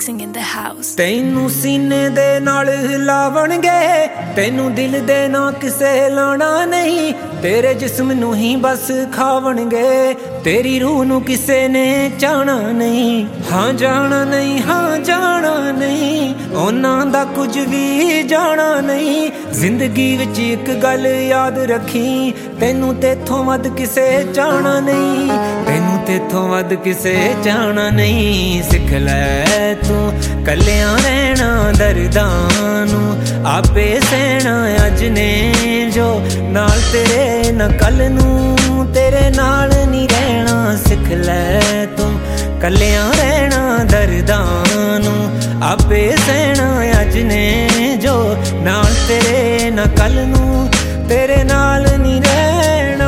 mixing in the house. ਤੈਨੂੰ ਸੀਨੇ ਦੇ ਨਾਲ ਹਿਲਾਵਣਗੇ, ਤੈਨੂੰ ਦਿਲ ਦੇ ਨਾ ਕਿਸੇ ਲਾਣਾ ਨਹੀਂ, ਤੇਰੇ ਜਿਸਮ ਨੂੰ ਹੀ ਬਸ ਖਾਵਣਗੇ, ਤੇਰੀ ਰੂਹ ਨੂੰ ਕਿਸੇ ਨੇ ਚਾਹਣਾ ਨਹੀਂ। ਹਾਂ ਜਾਣਾ ਨਹੀਂ, ਹਾਂ ਜਾਣਾ ਨਹੀਂ, ਉਹਨਾਂ ਦਾ ਕੁਝ ਵੀ ਜਾਣਾ ਨਹੀਂ। ਜ਼ਿੰਦਗੀ ਵਿੱਚ ਇੱਕ ਗੱਲ ਯਾਦ ਰੱਖੀ, ਤੈਨੂੰ ਤੇਥੋਂ ਵੱਧ ਕਿਸੇ ਚਾਹਣਾ ਨਹੀਂ, ਤੈਨੂੰ ਤੇਥੋਂ ਵੱਧ ਕਿਸੇ ਚਾਹਣਾ ਨਹੀਂ। ਸਿੱਖ ਲੈ ਤੂੰ ਕੱਲਿਆਂ ਰਹਿਣਾ ਦਰਦਾਂ ਨੂੰ, ਆਪੇ ਸਹਿਣਾ ਅੱਜ ਨੇ ਜੋ ਨਾਲ ਤੇਰੇ ਨਾ ਕੱਲ ਨੂੰ ਤੇਰੇ ਨਾਲ ਨਹੀਂ ਰਹਿਣਾ। ਸਿੱਖ ਲੈ ਤੂੰ ਕੱਲਿਆਂ ਰਹਿਣਾ ਦਰਦਾਂ ਨੂੰ, ਆਪੇ ਸਹਿਣਾ ਅੱਜ ਨੇ ਜੋ ਨਾਲ ਤੇਰੇ ਨਾ ਕੱਲ ਨੂੰ ਤੇਰੇ ਨਾਲ ਨਹੀਂ ਰਹਿਣਾ।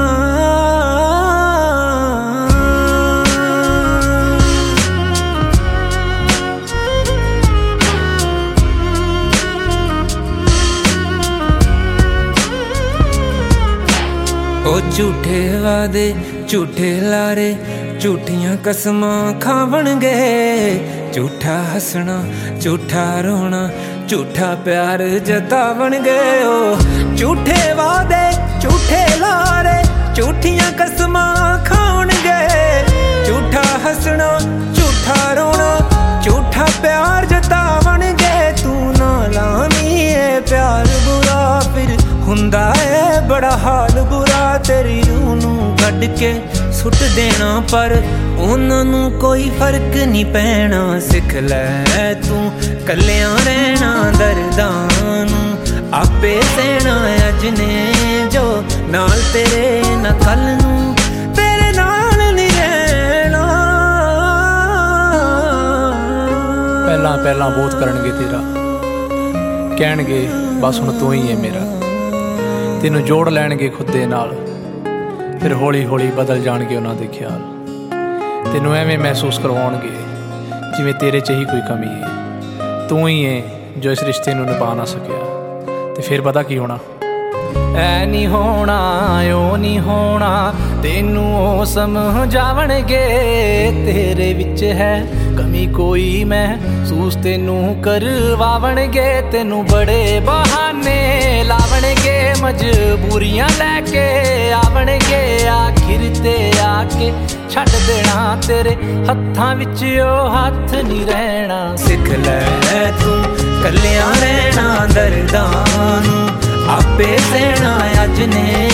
ਉਹ ਝੂਠੇ ਵਾਦੇ ਝੂਠੇ ਲਾਰੇ, ਝੂਠੀਆਂ ਕਸਮਾਂ ਖਾਵਣਗੇ, ਝੂਠਾ ਹੱਸਣਾ ਝੂਠਾ ਰੋਣਾ, ਝੂਠਾ ਪਿਆਰ ਜਤਾਵਣਗੇ। ਉਹ ਝੂਠੇ ਵਾਦੇ ਝੂਠੇ ਲਾਰੇ, ਝੂਠੀਆਂ ਕਸਮਾਂ ਖਾਵਣਗੇ, ਝੂਠਾ ਹੱਸਣਾ ਝੂਠਾ ਰੋਣਾ, ਝੂਠਾ ਪਿਆਰ ਜਤਾਵਣਗੇ। ਤੂੰ ਨਾ ਲਾਵੀਂ ਇਹ ਪਿਆਰ ਬੁਰਾ, ਫਿਰ ਹੁੰਦਾ ਏ ਬੜਾ ਹਾਲ ਬੁਰਾ। ਤੇਰੀ ਰੂਹ ਨੂੰ ਕੱਢ ਕੇ ਸੁੱਟ ਦੇਣਾ, ਪਰ ਉਹਨਾਂ ਨੂੰ ਕੋਈ ਫਰਕ ਨਹੀਂ ਪੈਣਾ। ਸਿੱਖ ਲੈ ਤੂੰ ਕੱਲਿਆਂ ਰਹਿਣਾ ਦਰਦਾਂ ਨੂੰ, ਆਪੇ ਸਹਿਣਾ ਅੱਜ ਨੇ ਜੋ ਨਾਲ ਤੇਰੇ ਨਾ ਕੱਲ ਨੂੰ ਤੇਰੇ ਨਾਲ ਨਹੀਂ ਰਹਿਣਾ। ਪਹਿਲਾਂ ਪਹਿਲਾਂ ਬਹੁਤ ਕਰਨਗੇ ਤੇਰਾ, ਕਹਿਣਗੇ ਬਸ ਹੁਣ ਤੂੰ ਹੀ ਹੈ ਮੇਰਾ, ਤੈਨੂੰ ਜੋੜ ਲੈਣਗੇ ਖੁਦ ਦੇ ਨਾਲ, ਫਿਰ ਹੌਲੀ ਹੌਲੀ ਬਦਲ ਜਾਣਗੇ ਉਹਨਾਂ ਦੇ ਖਿਆਲ। ਤੈਨੂੰ ਐਵੇਂ ਮਹਿਸੂਸ ਕਰਵਾਉਣਗੇ ਜਿਵੇਂ ਤੇਰੇ 'ਚ ਹੀ ਕੋਈ ਕਮੀ ਹੈ, ਤੂੰ ਹੀ ਹੈ ਜੋ ਇਸ ਰਿਸ਼ਤੇ ਨੂੰ ਨਿਭਾ ਨਾ ਸਕਿਆ। ਤੇ ਫਿਰ ਪਤਾ ਕੀ ਹੋਣਾ, ਐ ਨਹੀਂ ਹੋਣਾ ਉਹ ਨਹੀਂ ਹੋਣਾ, ਤੈਨੂੰ ਉਹ ਸਮਝਾਵਣਗੇ ਤੇਰੇ ਵਿੱਚ ਹੈ ਕਮੀ ਕੋਈ ਮਹਿਸੂਸ ਤੈਨੂੰ ਕਰਵਾਵਣਗੇ। ਤੈਨੂੰ ਬੜੇ ਬਹਾਨੇ ਲਾਵਣਗੇ, ਮਜਬੂਰੀਆਂ ਲੈ ਕੇ ਆਵਣਗੇ, ਆਖਿਰ ਤੇ ਆ ਕੇ ਛੱਡ ਦੇਣਾ ਤੇਰੇ ਹੱਥਾਂ ਵਿੱਚ ਉਹ ਹੱਥ ਨਹੀਂ ਰਹਿਣਾ। ਸਿੱਖ ਲੈ ਤੂੰ ਕੱਲਿਆਂ ਰਹਿਣਾ ਦਰਦਾਂ ਨੂੰ, ਆਪੇ ਸਹਿਣਾ ਅੱਜ ਨੇ